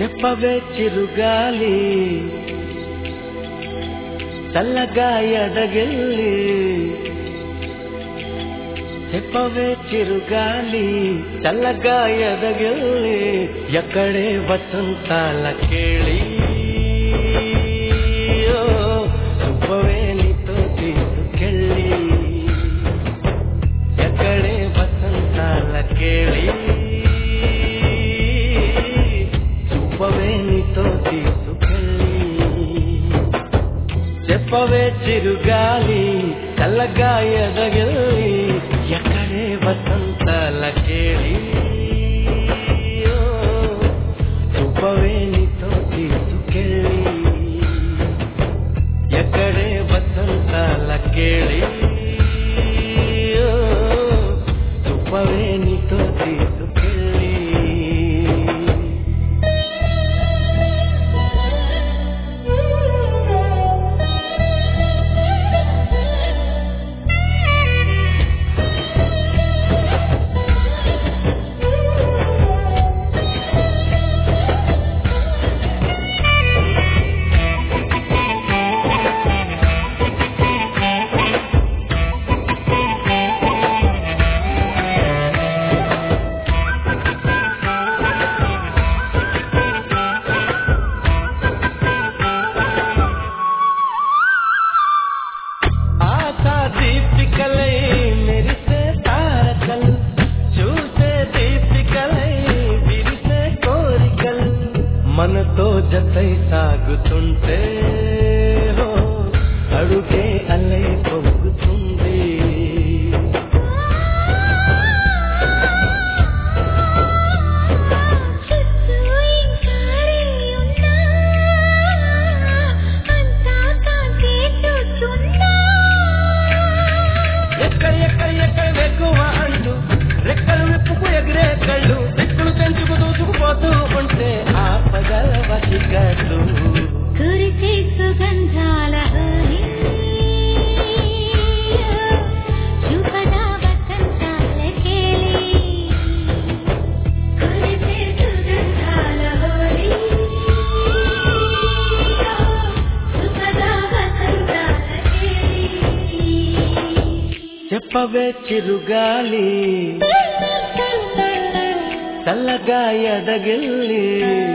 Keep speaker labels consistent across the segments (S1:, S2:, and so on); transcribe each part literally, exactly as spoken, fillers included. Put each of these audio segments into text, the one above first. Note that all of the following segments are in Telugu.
S1: చెప్పవే చిరుగాలి చల్లగా ఎదగిల్లి చెప్పవే చిరుగాలి చల్లగా ఎదగిల్లి ఎక్కడే వసంతాల కేళి చెప్పవే నీతో తీసుకెళ్ళి ఎక్కడే వసంతాల కేళి చెప్పవే నీతో తీసుకెళ్ళి చెప్పవే చిరుగాలి చల్లగా ఎదగిల్లి ఎక్కడే వసంతాల కేళి చెప్పవే నీతో తీసుకెళ్ళి ఎక్కడే వసంతాల కేళి చెప్పవే నీతో తీసుకెళ్ళి మనతో జతై సాగుతుంటే హో అడుగే అల్లై పొంగుతుంది ఎక్కడ ఎక్కడ ఎక్కడ ఎక్కువ అంటూ రెక్కలు విప్పుకు ఎగిరే కళ్ళు రెక్కలు తెంచుకు దూసుకుపోతూ ఉంటే ఆపగలవతి కళ్ళు
S2: కురిసే సుగంధాల చూపద వసంతాల కేళి కురిసే సుగంధాల హోళీ చూపద వసంతాల కేళి
S1: చెప్పవే చిరుగాలి చల్లగా ఎదగిల్లి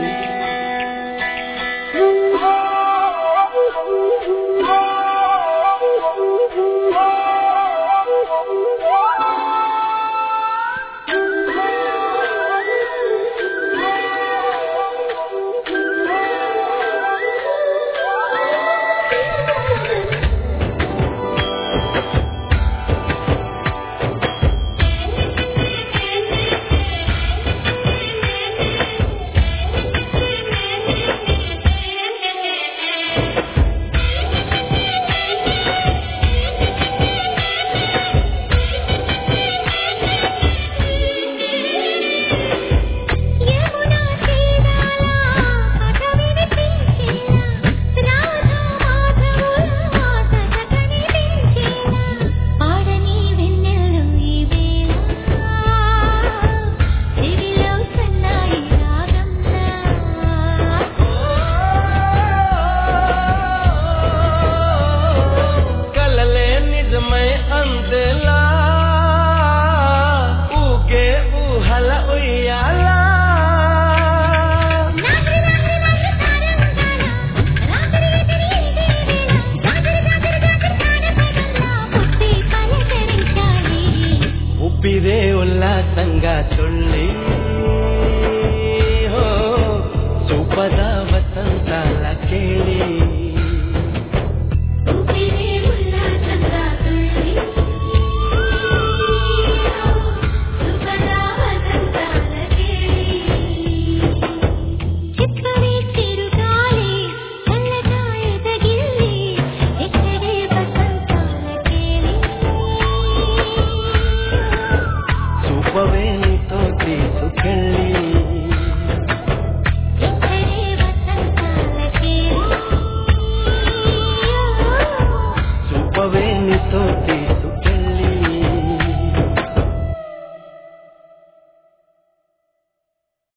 S1: ఉప్పిరే ఉల్లాసంగా తుళ్ళి హో చూపద వసంతాల కేళి
S2: ఉప్పిరే ఉల్లాసంగా తుళ్ళి చూపద వసంతాల కేళి చెప్పవే చిరుగాలి చల్లగా ఎదగిల్లి ఎక్కడే వసంతాల కేళి
S1: చెప్పవే నీతో తీసుకెళ్ళి